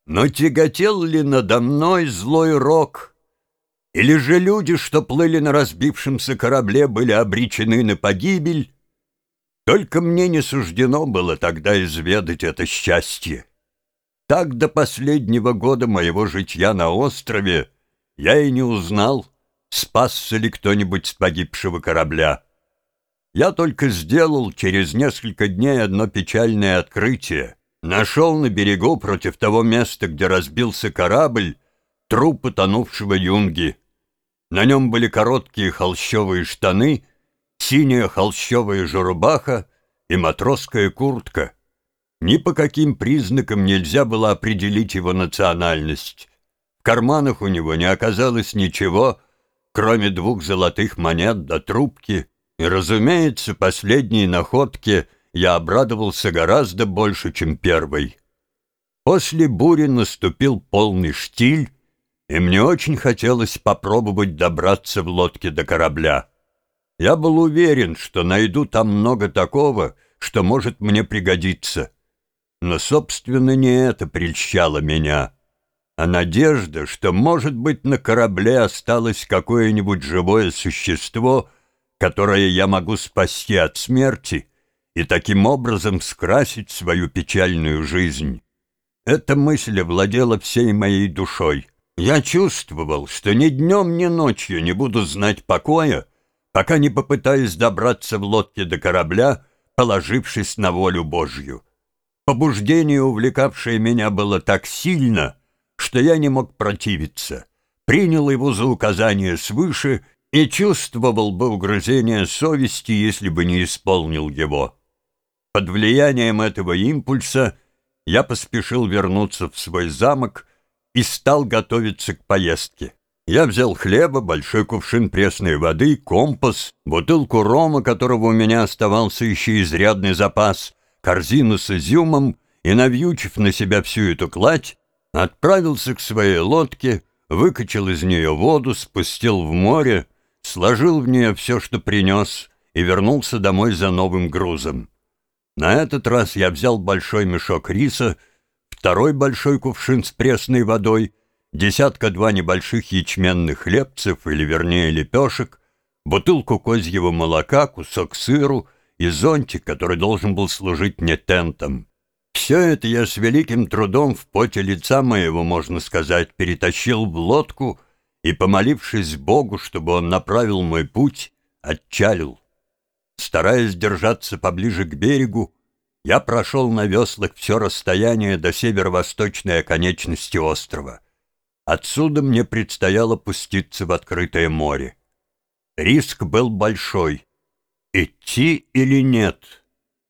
Но тяготел ли надо мной злой рок? Или же люди, что плыли на разбившемся корабле, были обречены на погибель? Только мне не суждено было тогда изведать это счастье. Так до последнего года моего житья на острове я и не узнал, спасся ли кто-нибудь с погибшего корабля. Я только сделал через несколько дней одно печальное открытие. Нашел на берегу, против того места, где разбился корабль, труп утонувшего юнги. На нем были короткие холщовые штаны, синяя холщовая же рубаха и матросская куртка. Ни по каким признакам нельзя было определить его национальность. В карманах у него не оказалось ничего, кроме 2 золотых монет до трубки, и, разумеется, последней находке я обрадовался гораздо больше, чем первой. После бури наступил полный штиль, и мне очень хотелось попробовать добраться в лодке до корабля. Я был уверен, что найду там много такого, что может мне пригодиться. Но, собственно, не это прельщало меня, а надежда, что, может быть, на корабле осталось какое-нибудь живое существо, которое я могу спасти от смерти и таким образом скрасить свою печальную жизнь. Эта мысль овладела всей моей душой. Я чувствовал, что ни днем, ни ночью не буду знать покоя, пока не попытаюсь добраться в лодке до корабля, положившись на волю Божью. Побуждение, увлекавшее меня, было так сильно, что я не мог противиться, принял его за указание свыше и чувствовал бы угрызение совести, если бы не исполнил его. Под влиянием этого импульса я поспешил вернуться в свой замок и стал готовиться к поездке. Я взял хлеба, большой кувшин пресной воды, компас, бутылку рома, которого у меня оставался еще изрядный запас, корзину с изюмом и, навьючив на себя всю эту кладь, отправился к своей лодке, выкачал из нее воду, спустил в море, сложил в нее все, что принес, и вернулся домой за новым грузом. На этот раз я взял большой мешок риса, 2 большой кувшин с пресной водой, 1-2 небольших ячменных хлебцев, или вернее лепешек, бутылку козьего молока, кусок сыру и зонтик, который должен был служить мне тентом. Все это я с великим трудом в поте лица моего, можно сказать, перетащил в лодку и, помолившись Богу, чтобы он направил мой путь, отчалил. Стараясь держаться поближе к берегу, я прошел на веслах все расстояние до северо-восточной оконечности острова. Отсюда мне предстояло пуститься в открытое море. Риск был большой. Идти или нет?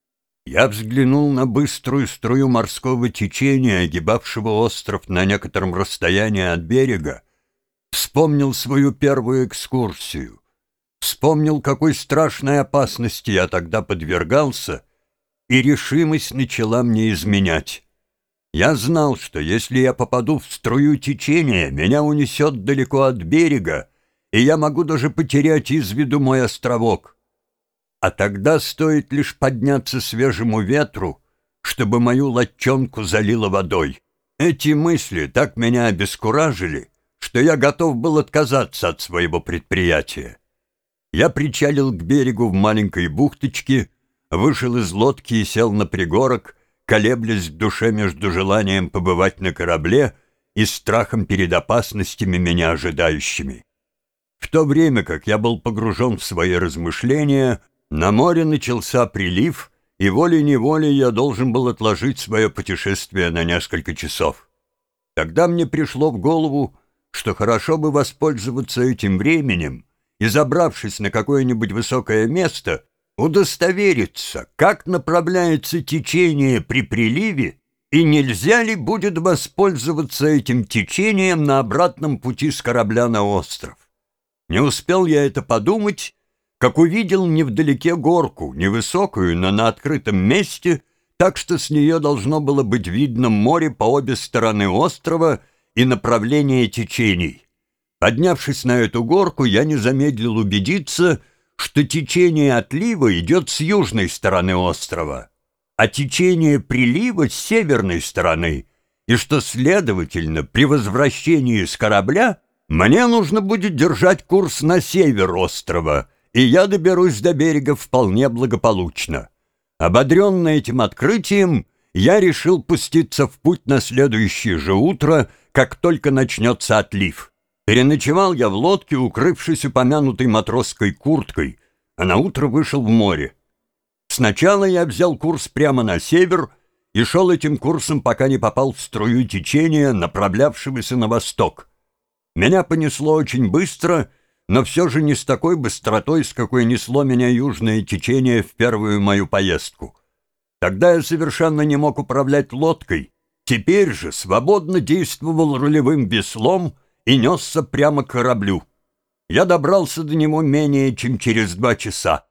Я взглянул на быструю струю морского течения, огибавшего остров на некотором расстоянии от берега, вспомнил свою первую экскурсию, вспомнил, какой страшной опасности я тогда подвергался, и решимость начала мне изменять. Я знал, что если я попаду в струю течения, меня унесет далеко от берега, и я могу даже потерять из виду мой островок. А тогда стоит лишь подняться свежему ветру, чтобы мою лодчонку залило водой. Эти мысли так меня обескуражили, что я готов был отказаться от своего предприятия. Я причалил к берегу в маленькой бухточке, вышел из лодки и сел на пригорок, колеблясь в душе между желанием побывать на корабле и страхом перед опасностями, меня ожидающими. В то время как я был погружен в свои размышления, на море начался прилив, и волей-неволей я должен был отложить свое путешествие на несколько часов. Тогда мне пришло в голову, что хорошо бы воспользоваться этим временем и, забравшись на какое-нибудь высокое место, удостовериться, как направляется течение при приливе и нельзя ли будет воспользоваться этим течением на обратном пути с корабля на остров. Не успел я это подумать, как увидел невдалеке горку, невысокую, но на открытом месте, так что с нее должно было быть видно море по обе стороны острова и направление течений. Поднявшись на эту горку, я не замедлил убедиться, что течение отлива идет с южной стороны острова, а течение прилива с северной стороны, и что, следовательно, при возвращении с корабля мне нужно будет держать курс на север острова, и я доберусь до берега вполне благополучно. Ободренный этим открытием, я решил пуститься в путь на следующее же утро, как только начнется отлив. Переночевал я в лодке, укрывшись упомянутой матросской курткой, а наутро вышел в море. Сначала я взял курс прямо на север и шел этим курсом, пока не попал в струю течения, направлявшегося на восток. Меня понесло очень быстро, но все же не с такой быстротой, с какой несло меня южное течение в первую мою поездку. Тогда я совершенно не мог управлять лодкой, теперь же свободно действовал рулевым веслом и несся прямо к кораблю. Я добрался до него менее чем через 2 часа.